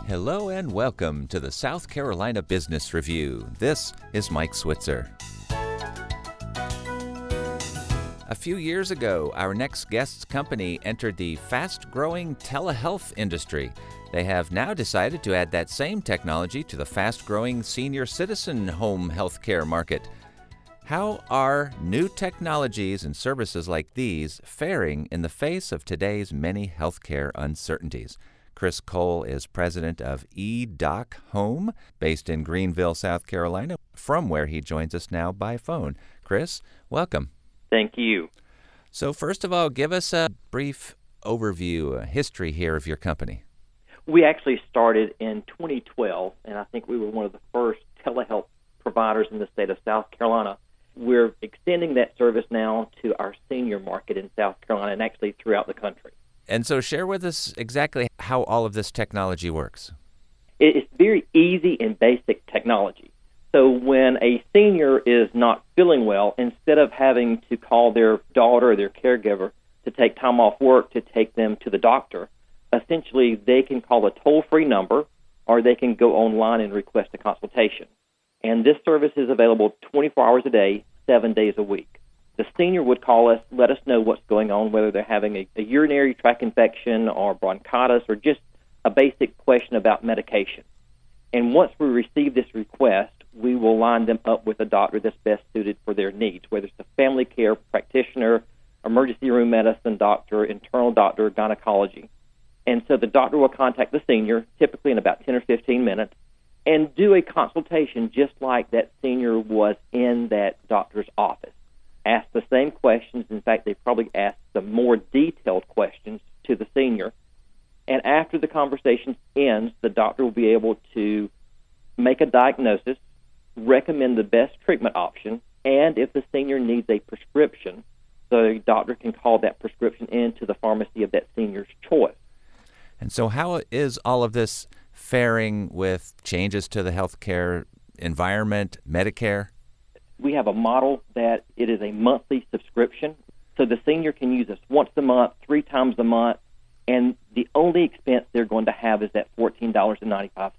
Hello and welcome to the South Carolina Business Review. This is Mike Switzer. A few years ago, our next guest's company entered the fast-growing telehealth industry. They have now decided to add that same technology to the fast-growing senior citizen home healthcare market. How are new technologies and services like these faring in the face of today's many healthcare uncertainties? Chris Cole is president of eDoc Home, based in Greenville, South Carolina, from where he joins us now by phone. Chris, welcome. Thank you. So first of all, give us a brief overview, a history here of your company. We actually started in 2012, and I think we were one of the first telehealth providers in the state of South Carolina. We're extending that service now to our senior market in South Carolina and actually throughout the country. And so share with us exactly how all of this technology works. It's very easy and basic technology. So when a senior is not feeling well, instead of having to call their daughter or their caregiver to take time off work to take them to the doctor, essentially they can call a toll-free number or they can go online and request a consultation. And this service is available 24 hours a day, 7 days a week. The senior would call us, let us know what's going on, whether they're having a urinary tract infection or bronchitis or just a basic question about medication. And once we receive this request, we will line them up with a doctor that's best suited for their needs, whether it's a family care practitioner, emergency room medicine doctor, internal doctor, gynecology. And so the doctor will contact the senior, typically in about 10 or 15 minutes, and do a consultation just like that senior was in that doctor's office. Ask the same questions. In fact, they probably ask the more detailed questions to the senior. And after the conversation ends, the doctor will be able to make a diagnosis, recommend the best treatment option, and if the senior needs a prescription, the doctor can call that prescription into the pharmacy of that senior's choice. And so how is all of this faring with changes to the healthcare environment, Medicare? We have a model that it is a monthly subscription, so the senior can use us once a month, 3 times a month, and the only expense they're going to have is that $14.95.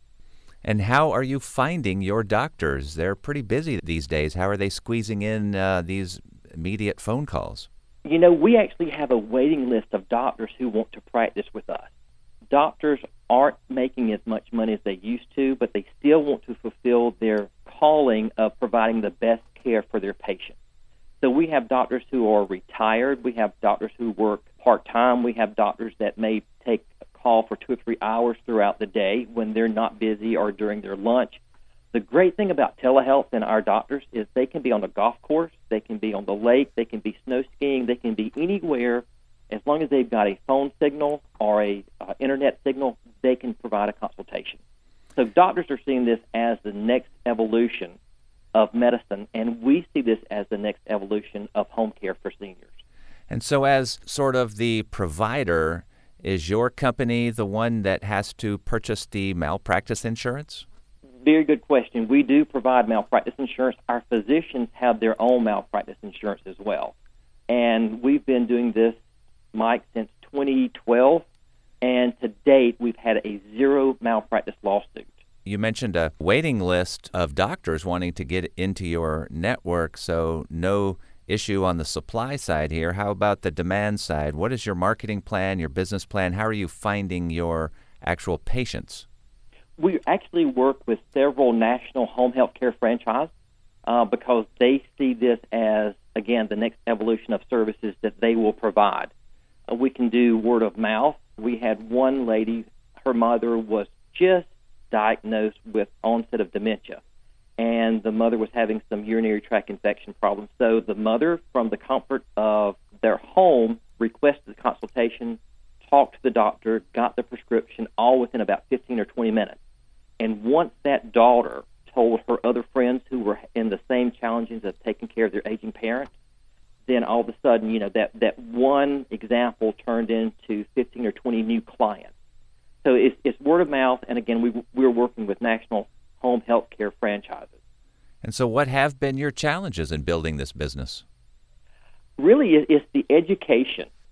And how are you finding your doctors? They're pretty busy these days. How are they squeezing in these immediate phone calls? You know, we actually have a waiting list of doctors who want to practice with us. Doctors aren't making as much money as they used to, but they still want to fulfill their calling of providing the best care for their patients. So we have doctors who are retired. We have doctors who work part-time. We have doctors that may take a call for 2 or 3 hours throughout the day when they're not busy or during their lunch. The great thing about telehealth and our doctors is they can be on a golf course, they can be on the lake, they can be snow skiing, they can be anywhere. As long as they've got a phone signal or a internet signal, they can provide a consultation. So doctors are seeing this as the next evolution of medicine, and we see this as the next evolution of home care for seniors. And so as sort of the provider, is your company the one that has to purchase the malpractice insurance? Very good question. We do provide malpractice insurance. Our physicians have their own malpractice insurance as well. And we've been doing this, Mike, since 2012, and to date we've had a 0 malpractice lawsuit. You mentioned a waiting list of doctors wanting to get into your network, so no issue on the supply side here. How about the demand side? What is your marketing plan, your business plan? How are you finding your actual patients? We actually work with several national home health care franchises because they see this as, again, the next evolution of services that they will provide. We can do word of mouth. We had one lady, her mother was just diagnosed with onset of dementia, and the mother was having some urinary tract infection problems. So the mother, from the comfort of their home, requested a consultation, talked to the doctor, got the prescription, all within about 15 or 20 minutes. And once that daughter told her other friends who were in the same challenges of taking care of their aging parent, then all of a sudden, you know, that one example turned into 15 or 20 new clients. So it's word of mouth, and again, we're working with national home health care franchises. And so what have been your challenges in building this business? Really, it's the education.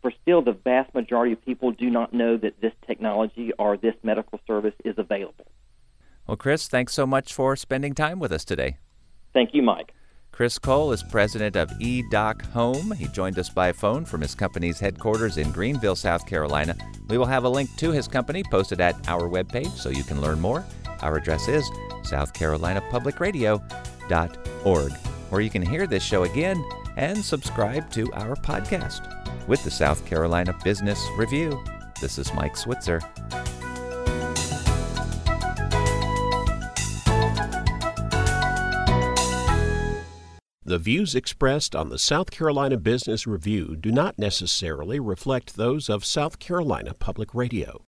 for still the vast majority of people do not know that this technology or this medical service is available. Well, Chris, thanks so much for spending time with us today. Thank you, Mike. Chris Cole is president of eDoc Home. He joined us by phone from his company's headquarters in Greenville, South Carolina. We will have a link to his company posted at our webpage so you can learn more. Our address is southcarolinapublicradio.org, where you can hear this show again and subscribe to our podcast. With the South Carolina Business Review, this is Mike Switzer. The views expressed on the South Carolina Business Review do not necessarily reflect those of South Carolina Public Radio.